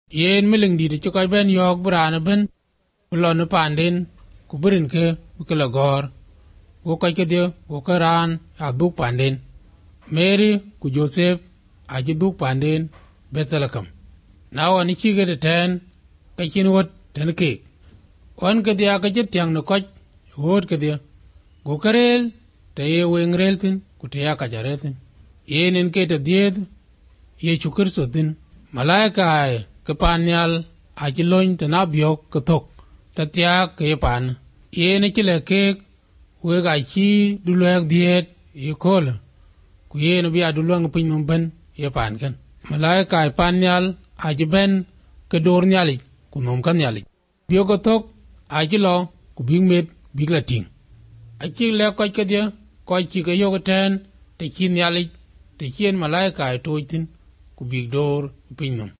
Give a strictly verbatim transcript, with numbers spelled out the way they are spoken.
yen miling di ci koy ben yok brana ben lon pandin ku birin ke ku la gor go koy ke de go karan a duk pandin Mary ku Joseph a ji duk pandin Bethlehem na woni ci ge de ten ka cin wot ten ke on ke dia ka ci tiang no koch hot ke dia go karel te ye wengrel tin ku te ya ka jaretin yenen ke te died ye chukur so din malaika ai ke panyal a ji loin te na biok ke tok ta tia ke pan yene ki le ke we ga chi du lek diet ye kol ku yene bi adu long pin nom ben ye pan kan malaika ai panyal a ji ben ke dor nyali ku nom kan nyali bio ko tok a ji lo ku bing met big la ting a chi le ko ke dia ko chi ke yo ko ten te chi nyali te chien malaika ai to tin ku big dor pin nom